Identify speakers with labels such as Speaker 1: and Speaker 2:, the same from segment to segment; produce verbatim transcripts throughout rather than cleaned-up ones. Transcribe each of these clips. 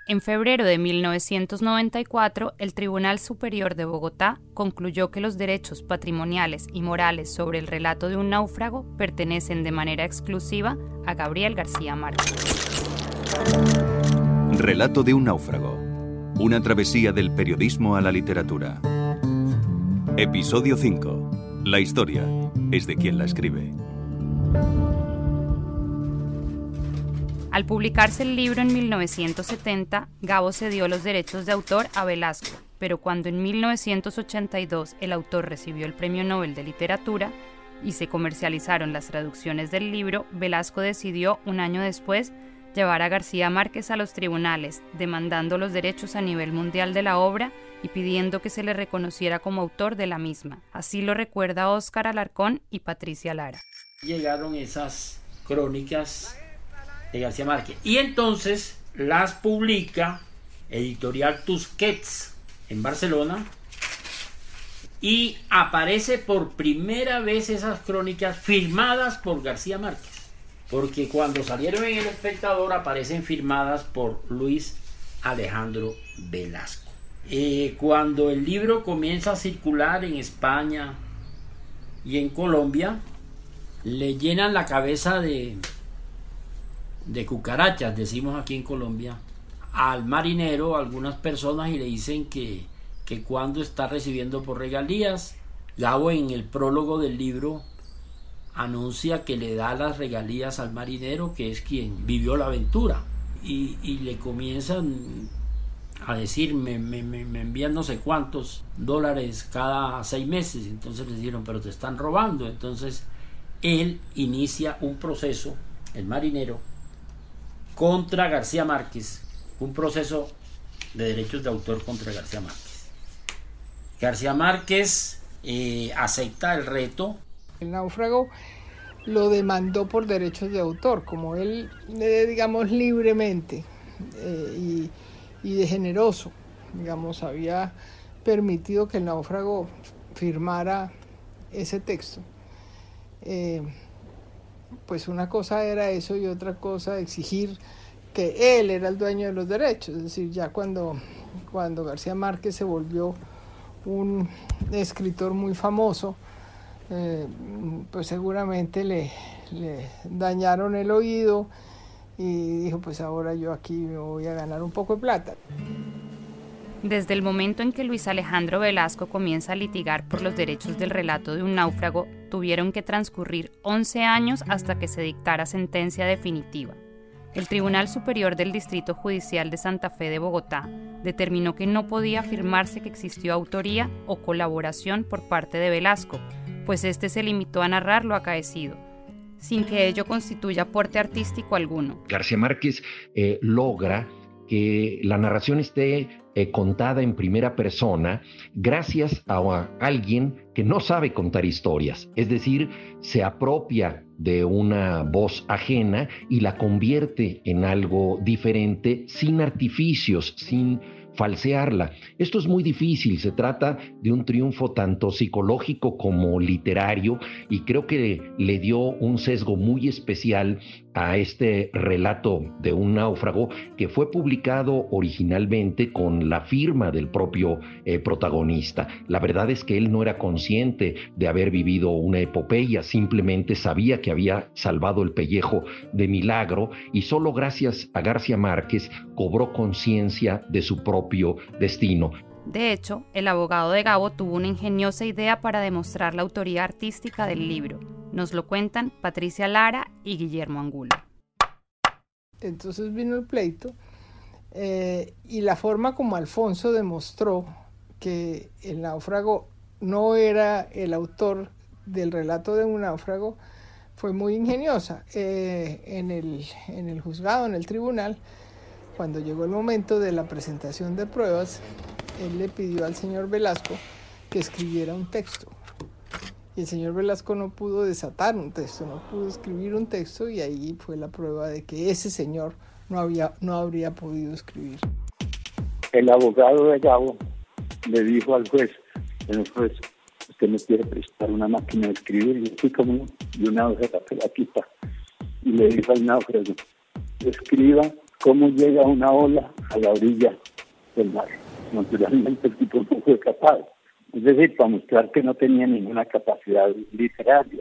Speaker 1: En febrero de mil novecientos noventa y cuatro, el Tribunal Superior de Bogotá concluyó que los derechos patrimoniales y morales sobre el relato de un náufrago pertenecen de manera exclusiva a Gabriel García Márquez.
Speaker 2: Relato de un náufrago. Una travesía del periodismo a la literatura. Episodio cinco. La historia es de quien la escribe.
Speaker 1: Al publicarse el libro en mil novecientos setenta, Gabo cedió los derechos de autor a Velasco, pero cuando en mil novecientos ochenta y dos el autor recibió el Premio Nobel de Literatura y se comercializaron las traducciones del libro, Velasco decidió, un año después, llevar a García Márquez a los tribunales, demandando los derechos a nivel mundial de la obra y pidiendo que se le reconociera como autor de la misma. Así lo recuerda Óscar Alarcón y Patricia Lara.
Speaker 3: Llegaron esas crónicas de García Márquez y entonces las publica Editorial Tusquets en Barcelona y aparece por primera vez esas crónicas firmadas por García Márquez, porque cuando salieron en El Espectador aparecen firmadas por Luis Alejandro Velasco. Eh, cuando el libro comienza a circular en España y en Colombia, le llenan la cabeza de de cucarachas, decimos aquí en Colombia, al marinero, a algunas personas, y le dicen que, que cuando está recibiendo por regalías. Gabo en el prólogo del libro anuncia que le da las regalías al marinero, que es quien vivió la aventura, y, y le comienzan a decir, me, me, me envían no sé cuántos dólares cada seis meses. Entonces le dijeron, pero te están robando. Entonces él inicia un proceso, el marinero, contra García Márquez, un proceso de derechos de autor contra García Márquez. García Márquez eh, acepta el reto.
Speaker 4: El náufrago lo demandó por derechos de autor, como él, eh, digamos, libremente eh, y, y de generoso, digamos, había permitido que el náufrago firmara ese texto. Eh, pues una cosa era eso y otra cosa exigir que él era el dueño de los derechos. Es decir, ya cuando, cuando García Márquez se volvió un escritor muy famoso, eh, pues seguramente le, le dañaron el oído y dijo, pues ahora yo aquí me voy a ganar un poco de plata.
Speaker 1: Desde el momento en que Luis Alejandro Velasco comienza a litigar por los derechos del relato de un náufrago, tuvieron que transcurrir once años hasta que se dictara sentencia definitiva. El Tribunal Superior del Distrito Judicial de Santa Fe de Bogotá determinó que no podía afirmarse que existió autoría o colaboración por parte de Velasco, pues este se limitó a narrar lo acaecido, sin que ello constituya aporte artístico alguno.
Speaker 5: García Márquez eh, logra que la narración esté eh, contada en primera persona gracias a, a alguien que no sabe contar historias, es decir, se apropia de una voz ajena y la convierte en algo diferente, sin artificios, sin falsearla. Esto es muy difícil, se trata de un triunfo tanto psicológico como literario y creo que le dio un sesgo muy especial a este relato de un náufrago que fue publicado originalmente con la firma del propio eh, protagonista. La verdad es que él no era consciente de haber vivido una epopeya, simplemente sabía que había salvado el pellejo de milagro y solo gracias a García Márquez cobró conciencia de su propio destino.
Speaker 1: De hecho, el abogado de Gabo tuvo una ingeniosa idea para demostrar la autoría artística del libro. Nos lo cuentan Patricia Lara y Guillermo Angulo.
Speaker 4: Entonces vino el pleito eh, y la forma como Alfonso demostró que el náufrago no era el autor del relato de un náufrago fue muy ingeniosa. Eh, en el, en el juzgado, en el tribunal, cuando llegó el momento de la presentación de pruebas, él le pidió al señor Velasco que escribiera un texto. Y el señor Velasco no pudo desatar un texto, no pudo escribir un texto, y ahí fue la prueba de que ese señor no, había, no habría podido escribir.
Speaker 6: El abogado de Gabo le dijo al juez, el juez, usted me quiere prestar una máquina de escribir, y así como y una hoja de papel, aquí está. Y le dijo al náufrago, escriba cómo llega una ola a la orilla del mar. Naturalmente el tipo no fue capaz. Es decir, para mostrar que no tenía ninguna capacidad literaria.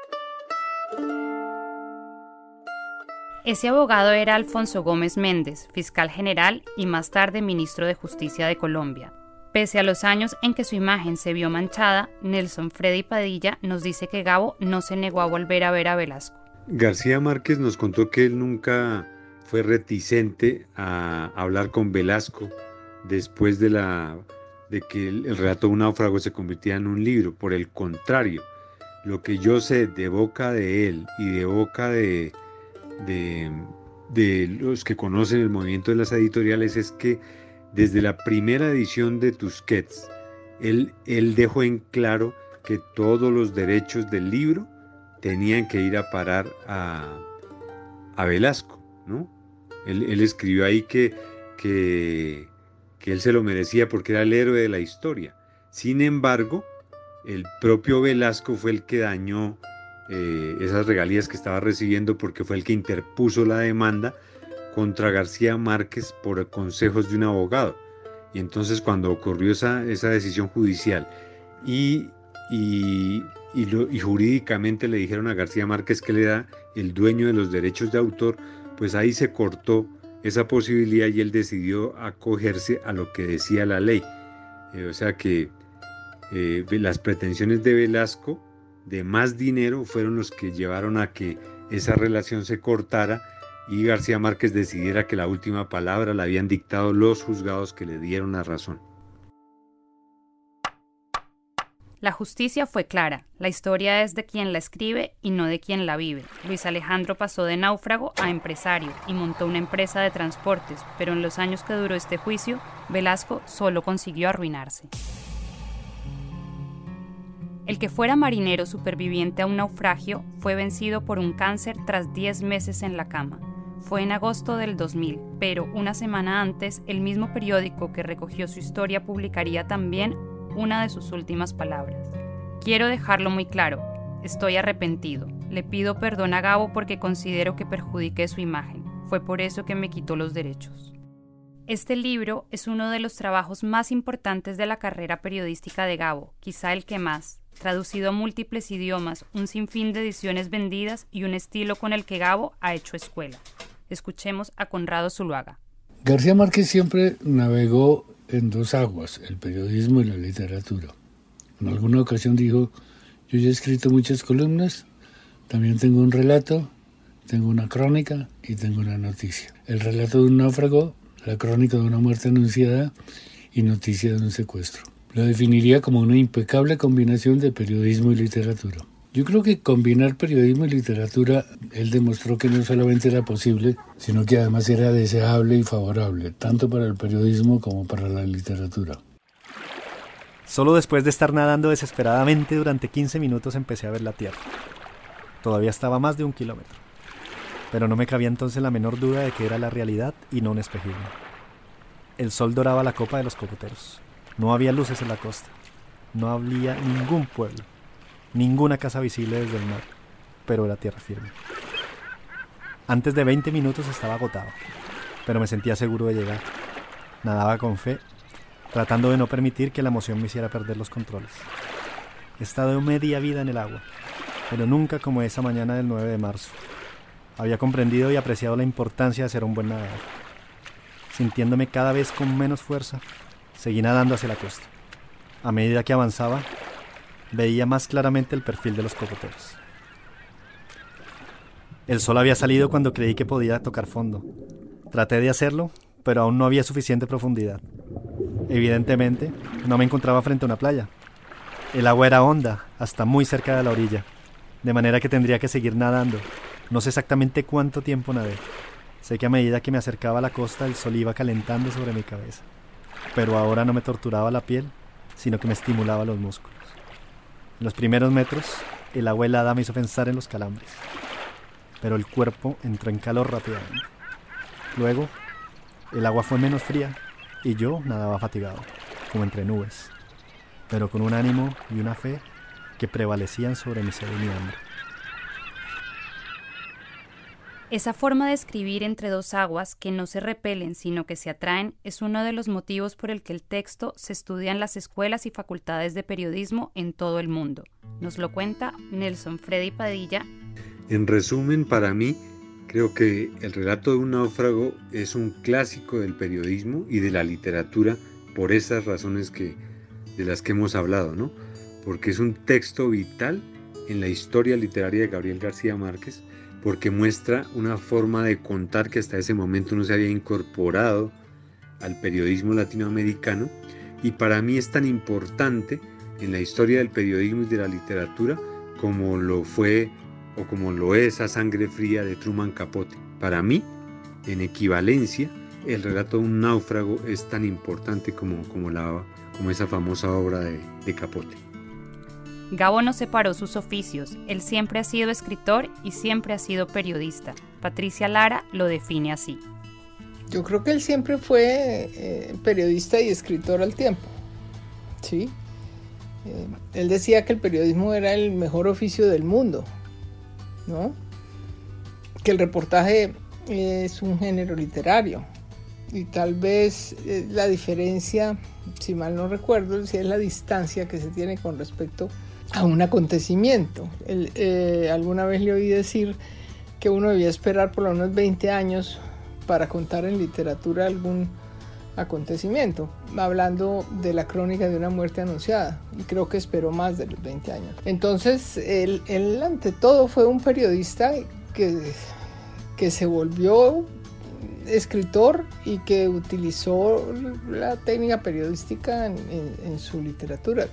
Speaker 1: Ese abogado era Alfonso Gómez Méndez, fiscal general y más tarde ministro de Justicia de Colombia. Pese a los años en que su imagen se vio manchada, Nelson Freddy Padilla nos dice que Gabo no se negó a volver a ver a Velasco.
Speaker 7: García Márquez nos contó que él nunca fue reticente a hablar con Velasco después de, la, de que el, el relato de un náufrago se convirtiera en un libro. Por el contrario, lo que yo sé de boca de él y de boca de, de, de los que conocen el movimiento de las editoriales es que desde la primera edición de Tusquets, él, él dejó en claro que todos los derechos del libro tenían que ir a parar a, a Velasco, ¿no? Él, él escribió ahí que, que, que él se lo merecía porque era el héroe de la historia. Sin embargo, el propio Velasco fue el que dañó eh, esas regalías que estaba recibiendo porque fue el que interpuso la demanda contra García Márquez por consejos de un abogado. Y entonces cuando ocurrió esa, esa decisión judicial y, y, y, lo, y jurídicamente le dijeron a García Márquez que le da el dueño de los derechos de autor, pues ahí se cortó esa posibilidad y él decidió acogerse a lo que decía la ley. Eh, o sea que eh, las pretensiones de Velasco de más dinero fueron los que llevaron a que esa relación se cortara y García Márquez decidiera que la última palabra la habían dictado los juzgados que le dieron la razón.
Speaker 1: La justicia fue clara, la historia es de quien la escribe y no de quien la vive. Luis Alejandro pasó de náufrago a empresario y montó una empresa de transportes, pero en los años que duró este juicio, Velasco solo consiguió arruinarse. El que fuera marinero superviviente a un naufragio fue vencido por un cáncer tras diez meses en la cama. Fue en agosto del dos mil, pero una semana antes, el mismo periódico que recogió su historia publicaría también una de sus últimas palabras. Quiero dejarlo muy claro, estoy arrepentido. Le pido perdón a Gabo porque considero que perjudiqué su imagen. Fue por eso que me quitó los derechos. Este libro es uno de los trabajos más importantes de la carrera periodística de Gabo, quizá el que más. Traducido a múltiples idiomas, un sinfín de ediciones vendidas y un estilo con el que Gabo ha hecho escuela. Escuchemos a Conrado Zuluaga.
Speaker 8: García Márquez siempre navegó en dos aguas, el periodismo y la literatura. En alguna ocasión dijo, yo ya he escrito muchas columnas, también tengo un relato, tengo una crónica y tengo una noticia. El relato de un náufrago, la crónica de una muerte anunciada y noticia de un secuestro. Lo definiría como una impecable combinación de periodismo y literatura. Yo creo que combinar periodismo y literatura, él demostró que no solamente era posible, sino que además era deseable y favorable, tanto para el periodismo como para la literatura.
Speaker 9: Solo después de estar nadando desesperadamente durante quince minutos empecé a ver la tierra. Todavía estaba a más de un kilómetro. Pero no me cabía entonces la menor duda de que era la realidad y no un espejismo. El sol doraba la copa de los cocoteros. No había luces en la costa. No había ningún pueblo. Ninguna casa visible desde el mar, pero era tierra firme. Antes de veinte minutos estaba agotado, pero me sentía seguro de llegar. Nadaba con fe, tratando de no permitir que la emoción me hiciera perder los controles. He estado media vida en el agua, pero nunca como esa mañana del nueve de marzo. Había comprendido y apreciado la importancia de ser un buen nadador. Sintiéndome cada vez con menos fuerza, seguí nadando hacia la costa. A medida que avanzaba, veía más claramente el perfil de los cocoteros. El sol había salido cuando creí que podía tocar fondo. Traté de hacerlo, pero aún no había suficiente profundidad. Evidentemente, no me encontraba frente a una playa. El agua era honda, hasta muy cerca de la orilla, de manera que tendría que seguir nadando. No sé exactamente cuánto tiempo nadé. Sé que a medida que me acercaba a la costa, el sol iba calentando sobre mi cabeza. Pero ahora no me torturaba la piel, sino que me estimulaba los músculos. En los primeros metros, el agua helada me hizo pensar en los calambres, pero el cuerpo entró en calor rápidamente. Luego, el agua fue menos fría y yo nadaba fatigado, como entre nubes, pero con un ánimo y una fe que prevalecían sobre mi sed y mi hambre.
Speaker 1: Esa forma de escribir entre dos aguas que no se repelen sino que se atraen es uno de los motivos por el que el texto se estudia en las escuelas y facultades de periodismo en todo el mundo. Nos lo cuenta Nelson Freddy Padilla.
Speaker 7: En resumen, para mí, creo que el relato de un náufrago es un clásico del periodismo y de la literatura por esas razones que, de las que hemos hablado, ¿no? Porque es un texto vital en la historia literaria de Gabriel García Márquez, porque muestra una forma de contar que hasta ese momento no se había incorporado al periodismo latinoamericano, y para mí es tan importante en la historia del periodismo y de la literatura como lo fue o como lo es A Sangre Fría de Truman Capote. Para mí, en equivalencia, el relato de un náufrago es tan importante como, como, la, como esa famosa obra de, de Capote.
Speaker 1: Gabo no separó sus oficios, él siempre ha sido escritor y siempre ha sido periodista. Patricia Lara lo define así.
Speaker 4: Yo creo que él siempre fue eh, periodista y escritor al tiempo, ¿sí? Eh, él decía que el periodismo era el mejor oficio del mundo, ¿no? Que el reportaje es un género literario y tal vez eh, la diferencia, si mal no recuerdo, si es la distancia que se tiene con respecto a un acontecimiento. Él, eh, alguna vez le oí decir que uno debía esperar por lo menos veinte años para contar en literatura algún acontecimiento, hablando de la crónica de una muerte anunciada, y creo que esperó más de los veinte años. Entonces, él, él ante todo fue un periodista que, que se volvió escritor y que utilizó la técnica periodística en, en, en su literatura.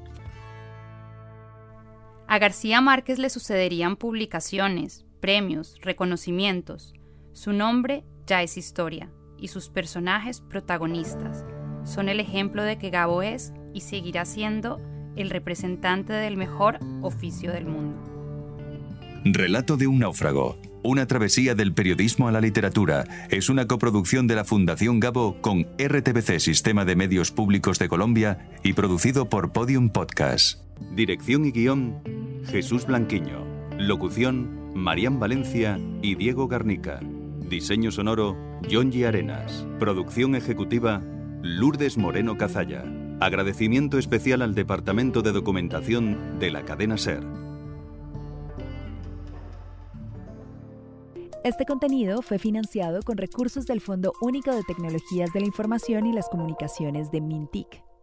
Speaker 1: A García Márquez le sucederían publicaciones, premios, reconocimientos. Su nombre ya es historia y sus personajes protagonistas. Son el ejemplo de que Gabo es y seguirá siendo el representante del mejor oficio del mundo.
Speaker 2: Relato de un náufrago. Una travesía del periodismo a la literatura es una coproducción de la Fundación Gabo con R T B C Sistema de Medios Públicos de Colombia y producido por Podium Podcast. Dirección y guión, Jesús Blanquiño. Locución, Marián Valencia y Diego Garnica. Diseño sonoro, Yongi Arenas. Producción ejecutiva, Lourdes Moreno Cazalla. Agradecimiento especial al Departamento de Documentación de la cadena SER.
Speaker 10: Este contenido fue financiado con recursos del Fondo Único de Tecnologías de la Información y las Comunicaciones de MINTIC.